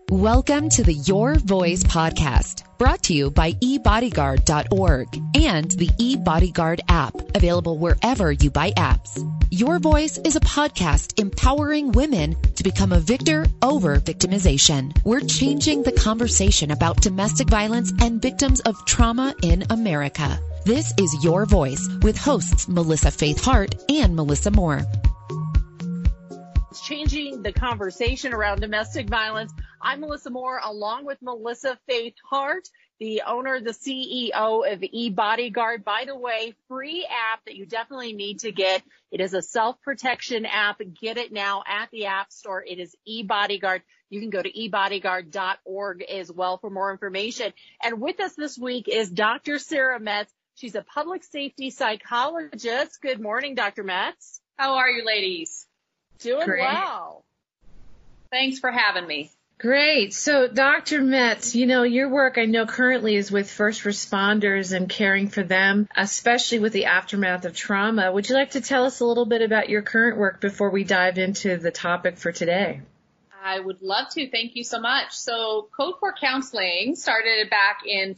Welcome to the Your Voice podcast, brought to you by eBodyguard.org and the eBodyguard app, available wherever you buy apps. Your Voice is a podcast empowering women to become a victor over victimization. We're changing the conversation about domestic violence and victims of trauma in America. This is Your Voice with hosts Melissa Faith Hart and Melissa Moore. Changing the conversation around domestic violence. I'm Melissa Moore, along with Melissa Faith Hart, the owner, the CEO of eBodyguard. By the way, free app that you definitely need to get. It is a self-protection app. Get it now at the App Store. It is eBodyguard. You can go to eBodyguard.org as well for more information. And with us this week is Dr. Sarah Metz. She's a public safety psychologist. Good morning, Dr. Metz. How are you, ladies? Doing Great. well. Thanks for having me. Great. So, Dr. Metz, your work I know currently is with first responders and caring for them, especially with the aftermath of trauma. Would you like to tell us a little bit about your current work before we dive into the topic for today? I would love to. Thank you so much. So Code for Counseling started back in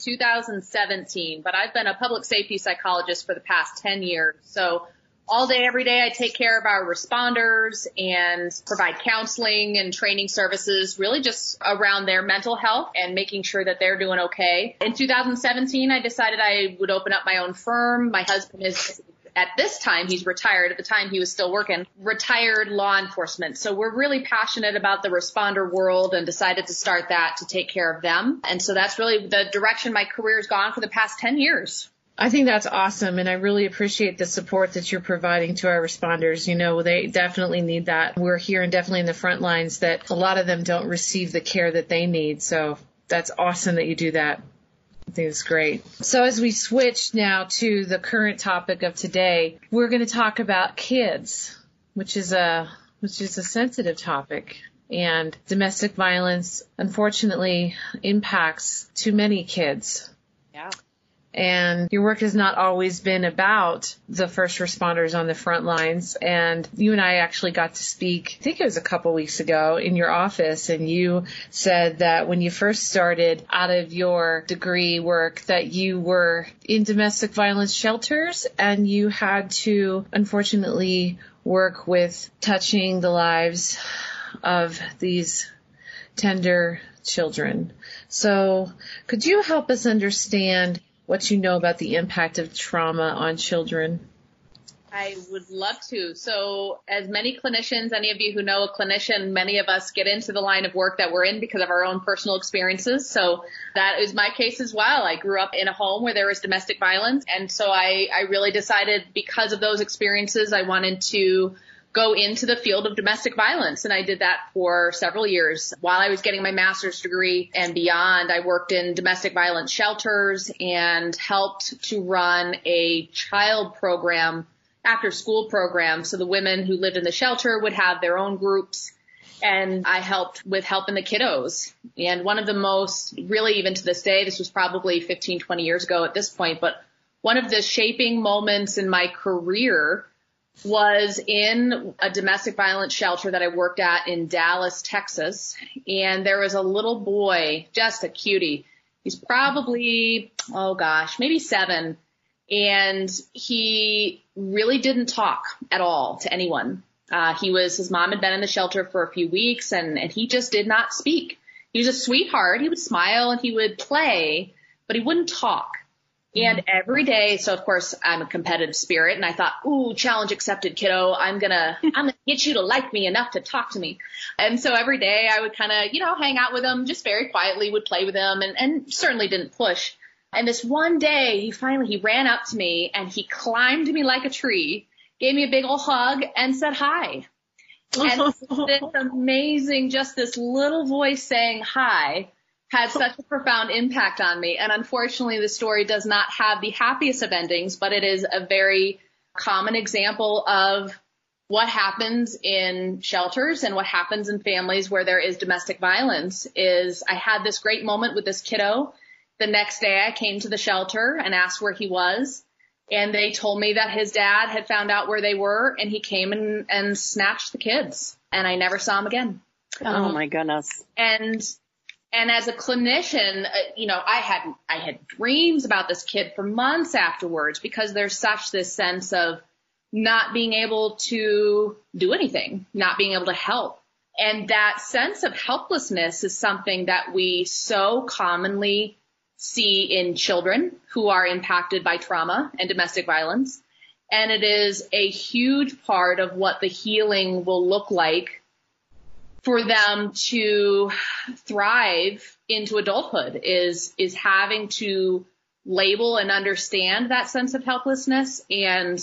2017, but I've been a public safety psychologist for the past 10 years. So all day, every day, I take care of our responders and provide counseling and training services, really just around their mental health and making sure that they're doing okay. In 2017, I decided I would open up my own firm. My husband is, at this time, he's retired. At the time, he was still working, retired law enforcement. So we're really passionate about the responder world and decided to start that to take care of them. And so that's really the direction my career has gone for the past 10 years. I think that's awesome, and I really appreciate the support that you're providing to our responders. They definitely need that. We're here and definitely in the front lines that a lot of them don't receive the care that they need. So that's awesome that you do that. I think it's great. So as we switch now to the current topic of today, we're going to talk about kids, which is a sensitive topic. And domestic violence, unfortunately, impacts too many kids. Yeah. And your work has not always been about the first responders on the front lines. And you and I actually got to speak, I think it was a couple weeks ago, in your office. And you said that when you first started out of your degree work that you were in domestic violence shelters and you had to, unfortunately, work with touching the lives of these tender children. So could you help us understand what you know about the impact of trauma on children? I would love to. So as many clinicians, any of you who know a clinician, many of us get into the line of work that we're in because of our own personal experiences. So that is my case as well. I grew up in a home where there was domestic violence. And so I really decided because of those experiences, I wanted to go into the field of domestic violence. And I did that for several years. While I was getting my master's degree and beyond, I worked in domestic violence shelters and helped to run a child program, after school program. So the women who lived in the shelter would have their own groups. And I helped with helping the kiddos. And one of the most, really even to this day, this was probably 15, 20 years ago at this point, but one of the shaping moments in my career was in a domestic violence shelter that I worked at in Dallas, Texas. And there was a little boy, just a cutie. He's probably, maybe 7. And he really didn't talk at all to anyone. His mom had been in the shelter for a few weeks and he just did not speak. He was a sweetheart. He would smile and he would play, but he wouldn't talk. And every day, so of course I'm a competitive spirit and I thought, ooh, challenge accepted, kiddo. I'm gonna get you to like me enough to talk to me. And so every day I would kind of, hang out with him, just very quietly would play with him and certainly didn't push. And this one day he ran up to me and he climbed me like a tree, gave me a big old hug and said hi. And it's amazing, just this little voice saying hi had such a profound impact on me. And unfortunately, the story does not have the happiest of endings, but it is a very common example of what happens in shelters and what happens in families where there is domestic violence. Is I had this great moment with this kiddo. The next day I came to the shelter and asked where he was. And they told me that his dad had found out where they were and he came and snatched the kids. And I never saw him again. Oh my goodness. And And as a clinician, I had dreams about this kid for months afterwards, because there's such this sense of not being able to do anything, not being able to help. And that sense of helplessness is something that we so commonly see in children who are impacted by trauma and domestic violence. And it is a huge part of what the healing will look like for them to thrive into adulthood, is having to label and understand that sense of helplessness and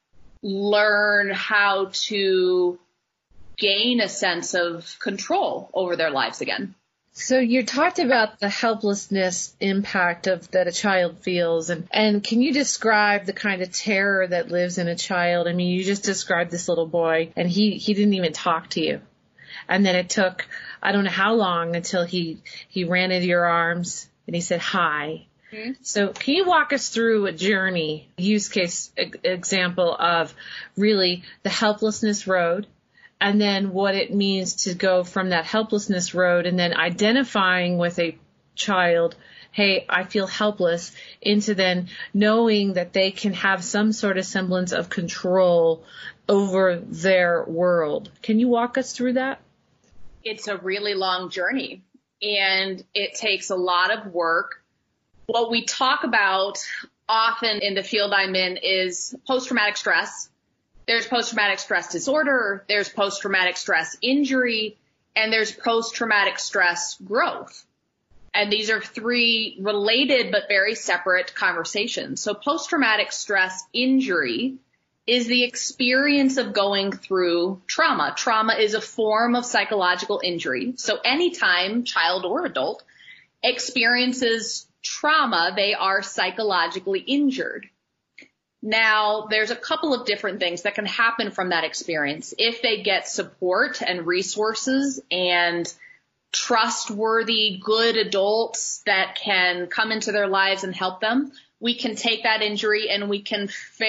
learn how to gain a sense of control over their lives again. So you talked about the helplessness impact that a child feels, and can you describe the kind of terror that lives in a child? I mean, you just described this little boy, and he didn't even talk to you. And then it took, I don't know how long, until he ran into your arms and he said hi. Mm-hmm. So can you walk us through a journey, use case example of really the helplessness road, and then what it means to go from that helplessness road and then identifying with a child, hey, I feel helpless, into then knowing that they can have some sort of semblance of control over their world. Can you walk us through that? It's a really long journey, and it takes a lot of work. What we talk about often in the field I'm in is post-traumatic stress. There's post-traumatic stress disorder, there's post-traumatic stress injury, and there's post-traumatic stress growth. And these are three related but very separate conversations. So post-traumatic stress injury is the experience of going through trauma. Trauma is a form of psychological injury. So anytime child or adult experiences trauma, they are psychologically injured. Now, there's a couple of different things that can happen from that experience. If they get support and resources and trustworthy, good adults that can come into their lives and help them, we can take that injury and we can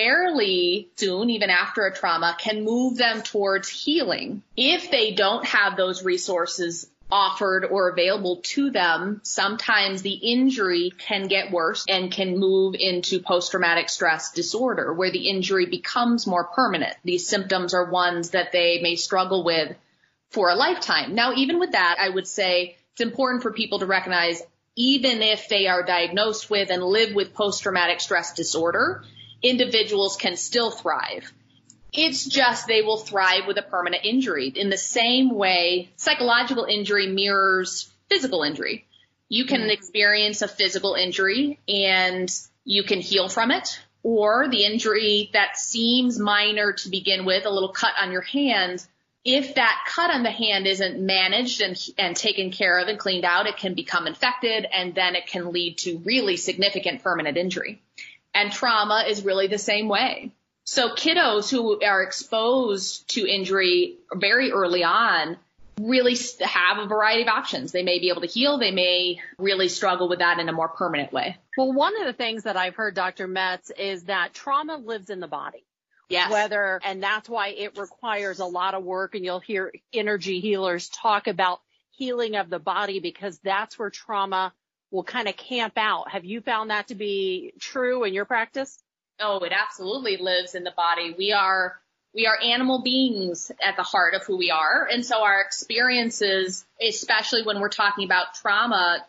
fairly soon, even after a trauma, can move them towards healing. If they don't have those resources offered or available to them, sometimes the injury can get worse and can move into post-traumatic stress disorder, where the injury becomes more permanent. These symptoms are ones that they may struggle with for a lifetime. Now, even with that, I would say it's important for people to recognize, even if they are diagnosed with and live with post-traumatic stress disorder, individuals can still thrive. It's just they will thrive with a permanent injury. In the same way, psychological injury mirrors physical injury. You can experience a physical injury and you can heal from it, or the injury that seems minor to begin with, a little cut on your hand, if that cut on the hand isn't managed and taken care of and cleaned out, it can become infected, and then it can lead to really significant permanent injury. And trauma is really the same way. So kiddos who are exposed to injury very early on really have a variety of options. They may be able to heal. They may really struggle with that in a more permanent way. Well, one of the things that I've heard, Dr. Metz, is that trauma lives in the body. Yes. And that's why it requires a lot of work. And you'll hear energy healers talk about healing of the body, because that's where trauma will kind of camp out. Have you found that to be true in your practice? Oh, it absolutely lives in the body. We are animal beings at the heart of who we are. And so our experiences, especially when we're talking about trauma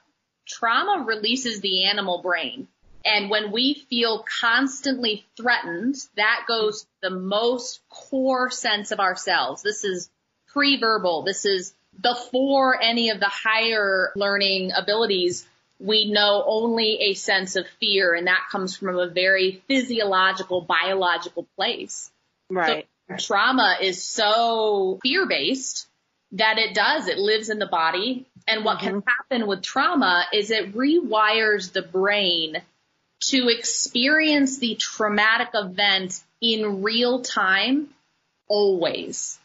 releases the animal brain. And when we feel constantly threatened, that goes to the most core sense of ourselves. This is pre-verbal. This is before any of the higher learning abilities. We know only a sense of fear, and that comes from a very physiological, biological place. Right. So trauma is so fear-based that it lives in the body. And what can happen with trauma is it rewires the brain to experience the traumatic event in real time, always.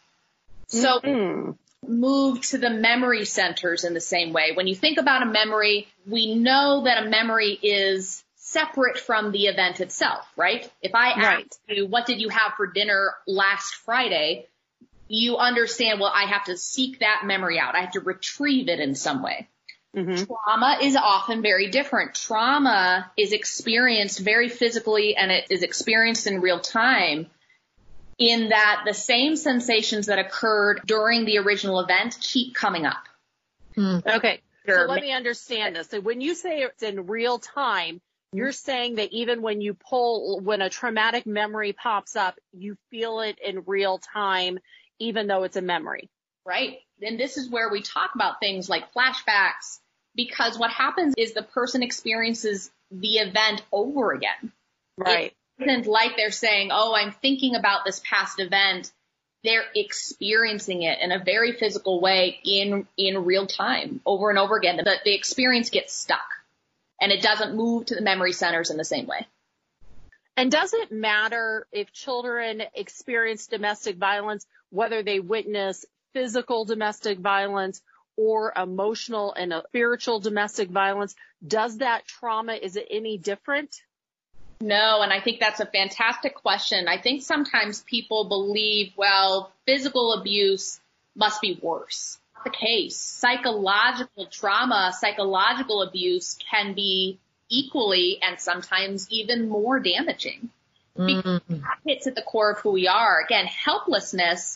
So move to the memory centers in the same way. When you think about a memory, we know that a memory is separate from the event itself, right? If I ask you, what did you have for dinner last Friday? You understand, well, I have to seek that memory out. I have to retrieve it in some way. Mm-hmm. Trauma is often very different. Trauma is experienced very physically, and it is experienced in real time, in that the same sensations that occurred during the original event keep coming up. Okay. So let me understand this. So when you say it's in real time, you're saying that even when when a traumatic memory pops up, you feel it in real time, even though it's a memory. Right. And this is where we talk about things like flashbacks, because what happens is the person experiences the event over again. Right. It isn't like they're saying, oh, I'm thinking about this past event. They're experiencing it in a very physical way in real time over and over again. The experience gets stuck and it doesn't move to the memory centers in the same way. And does it matter if children experience domestic violence, whether they witness physical domestic violence or emotional and spiritual domestic violence? Does that trauma, is it any different? No, and I think that's a fantastic question. I think sometimes people believe, well, physical abuse must be worse. Not the case. Psychological trauma, psychological abuse can be equally and sometimes even more damaging. Because that hits at the core of who we are. Again, helplessness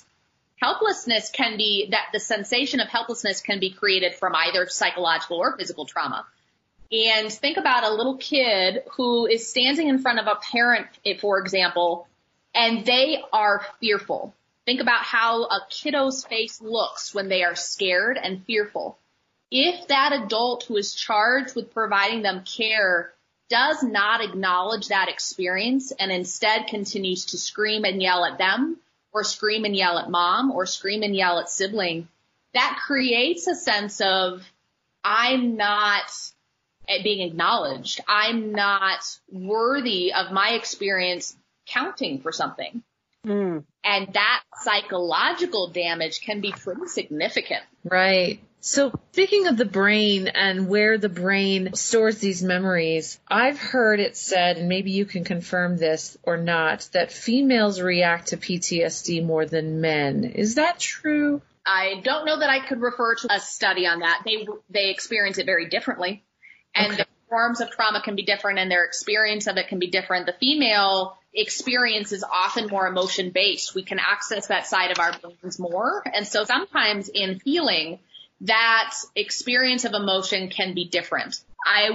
can be that the sensation of helplessness can be created from either psychological or physical trauma. And think about a little kid who is standing in front of a parent, for example, and they are fearful. Think about how a kiddo's face looks when they are scared and fearful. If that adult who is charged with providing them care does not acknowledge that experience and instead continues to scream and yell at them, or scream and yell at mom, or scream and yell at sibling, that creates a sense of, I'm not being acknowledged. I'm not worthy of my experience counting for something. And that psychological damage can be pretty significant. Right. So speaking of the brain and where the brain stores these memories, I've heard it said, and maybe you can confirm this or not, that females react to PTSD more than men. Is that true? I don't know that I could refer to a study on that. They experience it very differently. And the forms of trauma can be different and their experience of it can be different. The female experience is often more emotion-based. We can access that side of our brains more. And so sometimes in healing, that experience of emotion can be different. I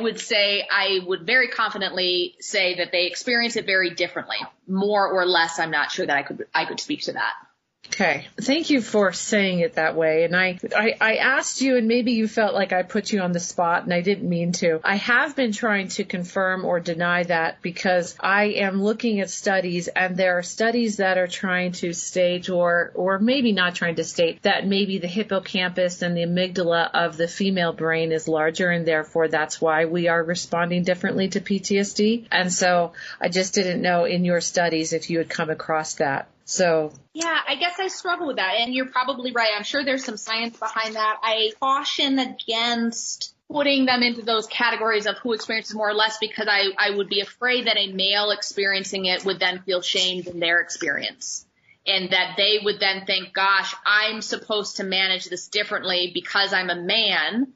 would very confidently say that they experience it very differently. More or less, I'm not sure that I could speak to that. Okay. Thank you for saying it that way. And I asked you, and maybe you felt like I put you on the spot, and I didn't mean to. I have been trying to confirm or deny that because I am looking at studies, and there are studies that are trying to state or maybe not trying to state that maybe the hippocampus and the amygdala of the female brain is larger, and therefore that's why we are responding differently to PTSD. And so I just didn't know in your studies if you had come across that. So yeah, I guess I struggle with that. And you're probably right. I'm sure there's some science behind that. I caution against putting them into those categories of who experiences more or less, because I would be afraid that a male experiencing it would then feel shamed in their experience. And that they would then think, gosh, I'm supposed to manage this differently because I'm a man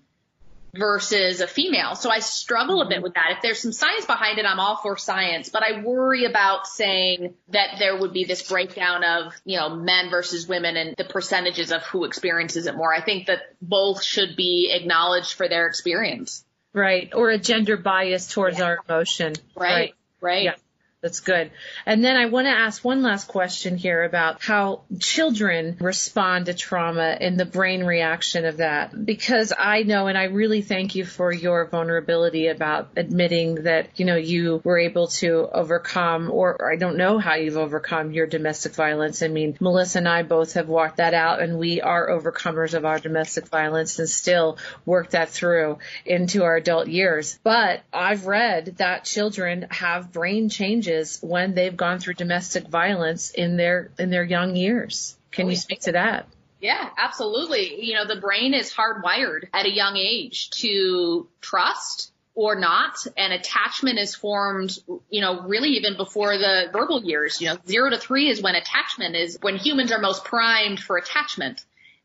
versus a female. So I struggle a bit with that. If there's some science behind it, I'm all for science, but I worry about saying that there would be this breakdown of, men versus women and the percentages of who experiences it more. I think that both should be acknowledged for their experience. Right. Or a gender bias towards our emotion. Right. Yeah. That's good. And then I want to ask one last question here about how children respond to trauma and the brain reaction of that. Because I know, and I really thank you for your vulnerability about admitting that, you were able to overcome, or I don't know how you've overcome your domestic violence. I mean, Melissa and I both have walked that out, and we are overcomers of our domestic violence and still work that through into our adult years. But I've read that children have brain changes when they've gone through domestic violence in their young years. Can you speak to that? Yeah, absolutely. The brain is hardwired at a young age to trust or not, and attachment is formed, really even before the verbal years. 0 to 3 is when when humans are most primed for attachment.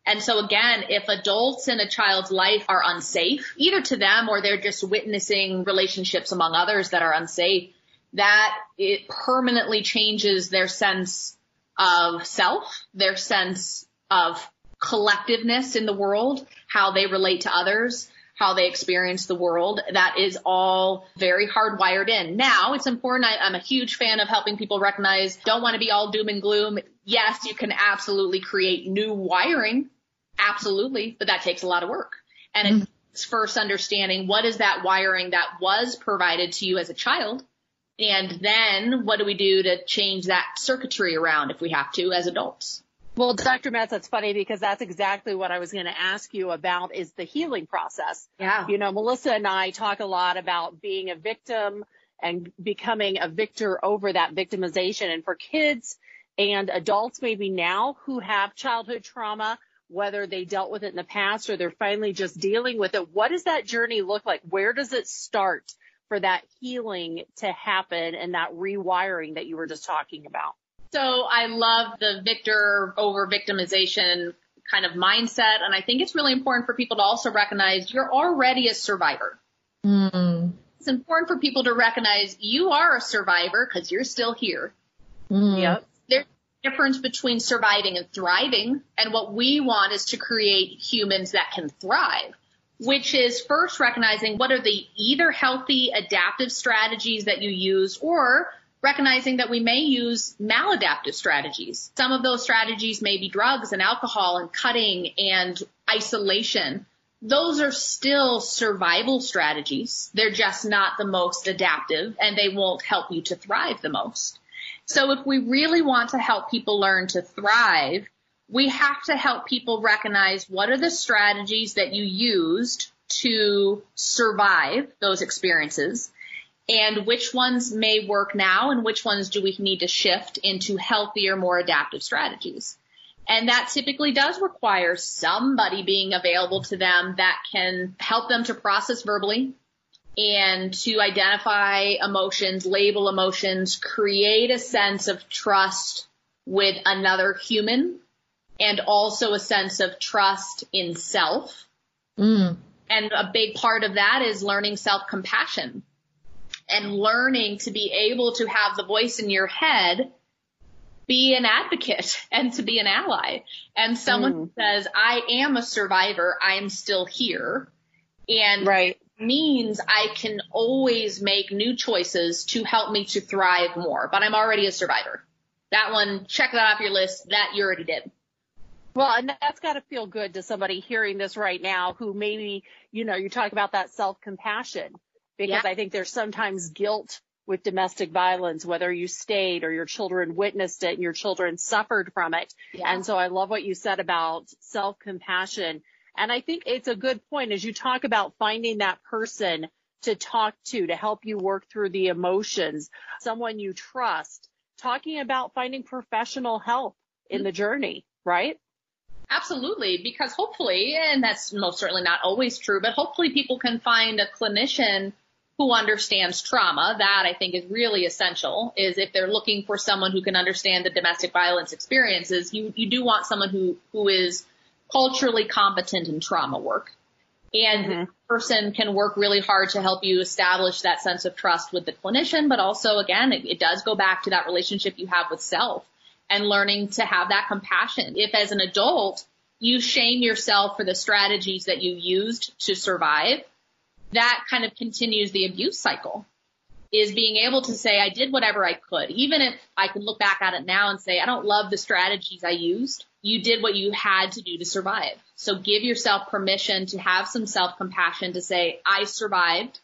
And so again, if adults in a child's life are unsafe, either to them or they're just witnessing relationships among others that are unsafe, that it permanently changes their sense of self, their sense of collectiveness in the world, how they relate to others, how they experience the world. That is all very hardwired in. Now, it's important. I'm a huge fan of helping people recognize, don't want to be all doom and gloom. Yes, you can absolutely create new wiring. Absolutely. But that takes a lot of work. And it's first understanding what is that wiring that was provided to you as a child. And then what do we do to change that circuitry around if we have to as adults? Well, Dr. Metz, that's funny because that's exactly what I was going to ask you about is the healing process. Yeah. You know, Melissa and I talk a lot about being a victim and becoming a victor over that victimization. And for kids and adults maybe now who have childhood trauma, whether they dealt with it in the past or they're finally just dealing with it, what does that journey look like? Where does it start for that healing to happen and that rewiring that you were just talking about? So I love the victor over victimization kind of mindset. And I think it's really important for people to also recognize you're already a survivor. It's important for people to recognize you are a survivor because you're still here. Yep. There's a difference between surviving and thriving. And what we want is to create humans that can thrive, which is first recognizing what are the either healthy adaptive strategies that you use or recognizing that we may use maladaptive strategies. Some of those strategies may be drugs and alcohol and cutting and isolation. Those are still survival strategies. They're just not the most adaptive and they won't help you to thrive the most. So if we really want to help people learn to thrive, we have to help people recognize what are the strategies that you used to survive those experiences and which ones may work now and which ones do we need to shift into healthier, more adaptive strategies. And that typically does require somebody being available to them that can help them to process verbally and to identify emotions, label emotions, create a sense of trust with another human and also a sense of trust in self. And a big part of that is learning self-compassion and learning to be able to have the voice in your head be an advocate and to be an ally. And someone who says, I am a survivor, I'm still here. And means I can always make new choices to help me to thrive more, but I'm already a survivor. That one, check that off your list. That you already did. Well, and that's got to feel good to somebody hearing this right now who maybe, you know, you talk about that self-compassion because I think there's sometimes guilt with domestic violence, whether you stayed or your children witnessed it and your children suffered from it. And so I love what you said about self-compassion. And I think it's a good point as you talk about finding that person to talk to help you work through the emotions, someone you trust, talking about finding professional help in the journey, right? Absolutely, because hopefully, and that's most certainly not always true, but hopefully people can find a clinician who understands trauma. That I think is really essential, is if they're looking for someone who can understand the domestic violence experiences, you do want someone who is culturally competent in trauma work. And the person can work really hard to help you establish that sense of trust with the clinician, but also, again, it does go back to that relationship you have with self and learning to have that compassion. If as an adult, you shame yourself for the strategies that you used to survive, that kind of continues the abuse cycle, is being able to say, I did whatever I could. Even if I can look back at it now and say, I don't love the strategies I used, you did what you had to do to survive. So give yourself permission to have some self-compassion to say, I survived.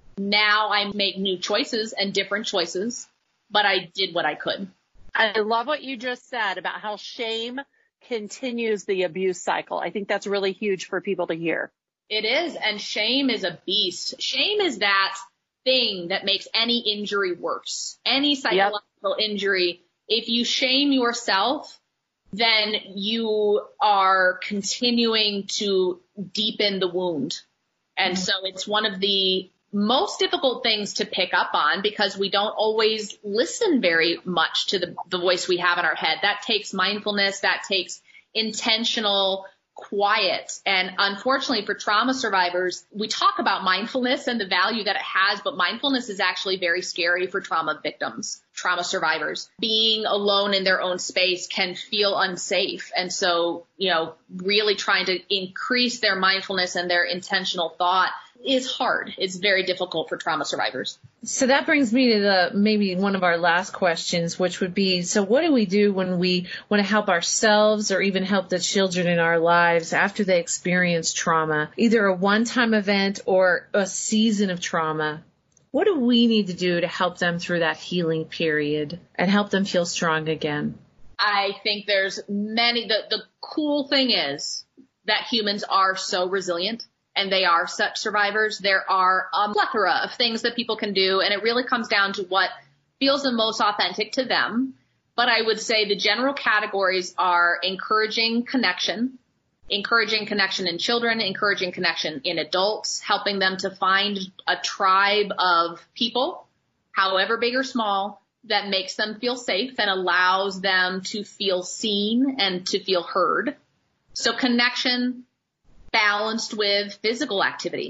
Now I make new choices and different choices, but I did what I could. I love what you just said about how shame continues the abuse cycle. I think that's really huge for people to hear. It is. And shame is a beast. Shame is that thing that makes any injury worse, any psychological injury. If you shame yourself, then you are continuing to deepen the wound. And so it's one of the most difficult things to pick up on because we don't always listen very much to the voice we have in our head. That takes mindfulness. That takes intentional quiet. And unfortunately for trauma survivors, we talk about mindfulness and the value that it has, but mindfulness is actually very scary for trauma victims, trauma survivors. Being alone in their own space can feel unsafe. And so, really trying to increase their mindfulness and their intentional thought is hard. It's very difficult for trauma survivors. So that brings me to maybe one of our last questions, which would be, so what do we do when we want to help ourselves or even help the children in our lives after they experience trauma, either a one-time event or a season of trauma? What do we need to do to help them through that healing period and help them feel strong again? I think there's the cool thing is that humans are so resilient. And they are such survivors. There are a plethora of things that people can do, and it really comes down to what feels the most authentic to them. But I would say the general categories are encouraging connection in children, encouraging connection in adults, helping them to find a tribe of people, however big or small, that makes them feel safe and allows them to feel seen and to feel heard. So connection balanced with physical activity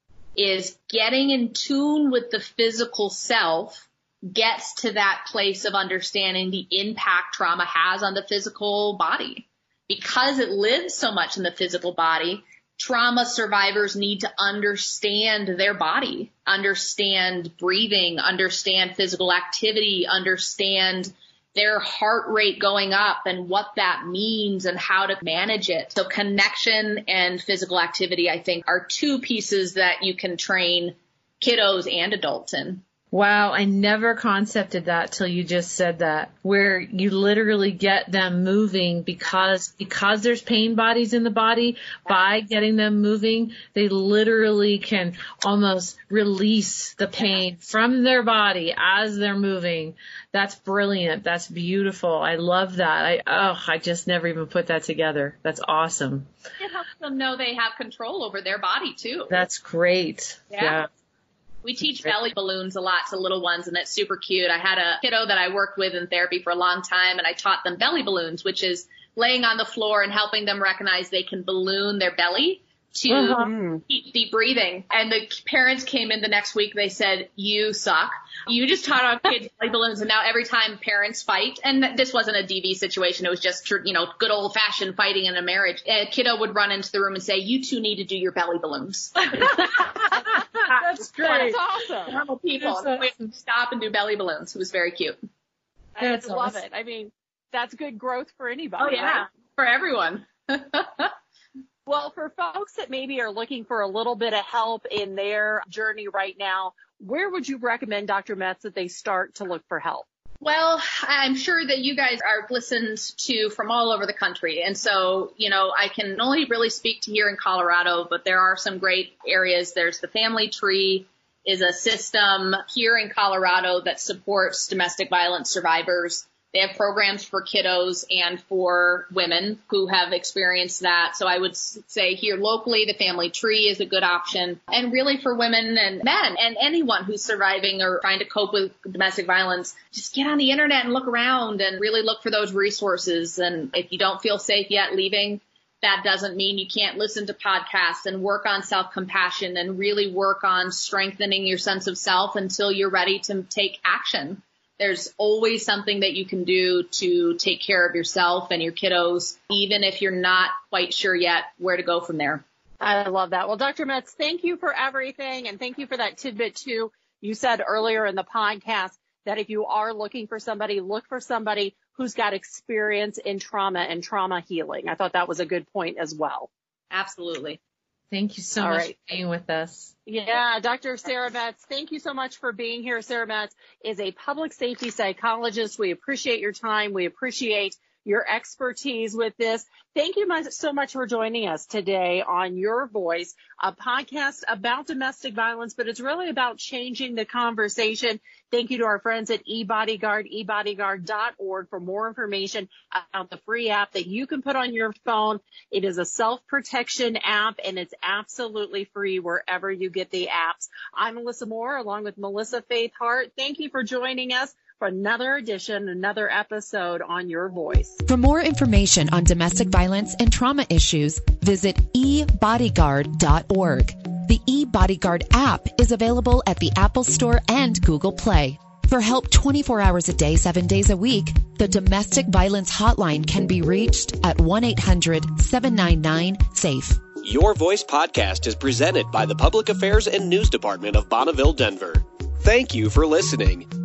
is getting in tune with the physical self, gets to that place of understanding the impact trauma has on the physical body. Because it lives so much in the physical body, trauma survivors need to understand their body, understand breathing, understand physical activity, understand their heart rate going up and what that means and how to manage it. So connection and physical activity, I think, are two pieces that you can train kiddos and adults in. Wow, I never concepted that till you just said that, where you literally get them moving because there's pain bodies in the body. By getting them moving, they literally can almost release the pain from their body as they're moving. That's brilliant. That's beautiful. I love that. I just never even put that together. That's awesome. It helps them know they have control over their body too. That's great. Yeah. We teach belly balloons a lot to little ones, and it's super cute. I had a kiddo that I worked with in therapy for a long time, and I taught them belly balloons, which is laying on the floor and helping them recognize they can balloon their belly to keep deep breathing. And the parents came in the next week. They said, "You suck. You just taught our kids belly balloons." And now every time parents fight, and this wasn't a DV situation, it was just, good old fashioned fighting in a marriage, a kiddo would run into the room and say, "You two need to do your belly balloons." That's great. That's awesome. Normal people. That's awesome. We would stop and do belly balloons. It was very cute. I love it. I mean, that's good growth for anybody. Oh, yeah. Right? For everyone. Well, for folks that maybe are looking for a little bit of help in their journey right now, where would you recommend, Dr. Metz, that they start to look for help? Well, I'm sure that you guys are listened to from all over the country. And so, I can only really speak to here in Colorado, but there are some great areas. There's the Family Tree is a system here in Colorado that supports domestic violence survivors. They have programs for kiddos and for women who have experienced that. So I would say here locally, the Family Tree is a good option. And really for women and men and anyone who's surviving or trying to cope with domestic violence, just get on the internet and look around and really look for those resources. And if you don't feel safe yet leaving, that doesn't mean you can't listen to podcasts and work on self-compassion and really work on strengthening your sense of self until you're ready to take action. There's always something that you can do to take care of yourself and your kiddos, even if you're not quite sure yet where to go from there. I love that. Well, Dr. Metz, thank you for everything. And thank you for that tidbit too. You said earlier in the podcast that if you are looking for somebody, look for somebody who's got experience in trauma and trauma healing. I thought that was a good point as well. Absolutely. Thank you so much for being with us. Yeah, Dr. Sarah Metz, thank you so much for being here. Sarah Metz is a public safety psychologist. We appreciate your time. We appreciate your expertise with this. Thank you so much for joining us today on Your Voice, a podcast about domestic violence, but it's really about changing the conversation. Thank you to our friends at eBodyguard, ebodyguard.org for more information about the free app that you can put on your phone. It is a self-protection app, and it's absolutely free wherever you get the apps. I'm Melissa Moore, along with Melissa Faith Hart. Thank you for joining us. for another edition, another episode on Your Voice. For more information on domestic violence and trauma issues, visit ebodyguard.org. The eBodyguard app is available at the Apple Store and Google Play. For help 24 hours a day, 7 days a week, the Domestic Violence Hotline can be reached at 1-800-799-SAFE. Your Voice podcast is presented by the Public Affairs and News Department of Bonneville, Denver. Thank you for listening.